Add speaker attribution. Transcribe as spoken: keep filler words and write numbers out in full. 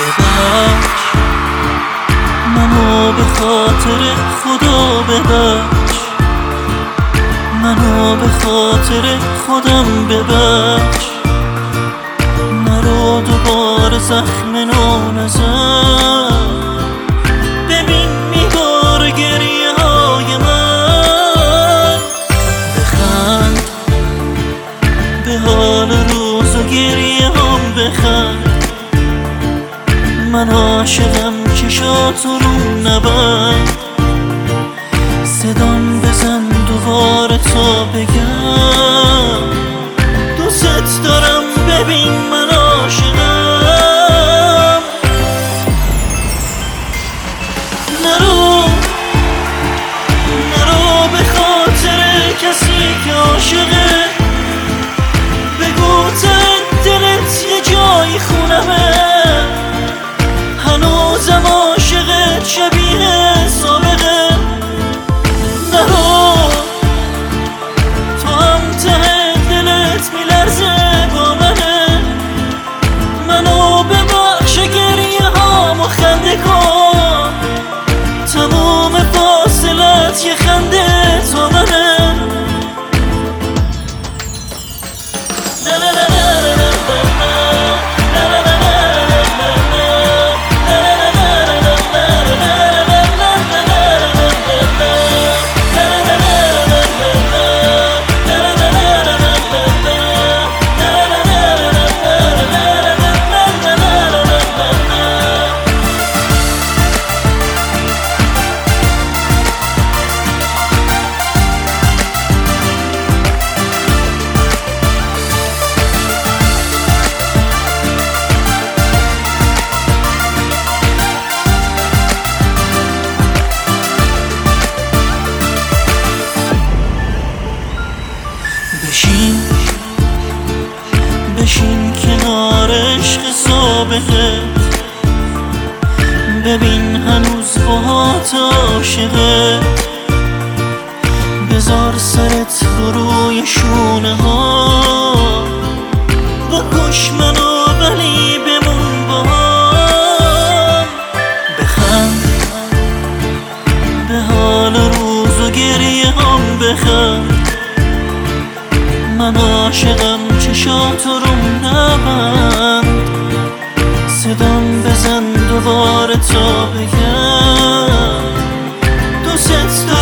Speaker 1: ببخش منو به خاطر خدا ببخش، منو به خاطر خودم ببخش، نرو دوباره زخم نو نزن. ببین میباره گریه های من، بخند به حال روز و گریه هم بخند. من عاشقم چشاتو رو نبند، صدام بزن دوباره تا بگم دوست دارم. ببین من عاشقم، نرو نرو به خاطر کسی که عاشقه. بگو ته دلت یه جایی خونمه، هنوزم عاشقت شبیه سابقه. نرو تو هم ته دلت میلرزه با منه، منو ببخش گریه هامو خنده کن. تموم فاصلت یه خنده تو منه. بشین بشین کنار عشق سابقت، ببین هنوز باهات عاشقت. بذار سرت رو روی شونه ها، بکش منو ولی بمون با هم. بخند به حال روز و گریه هم بخند. من عاشقم چشاتو رو نبند، صدام بزن دوباره تا بگم دوست دارم.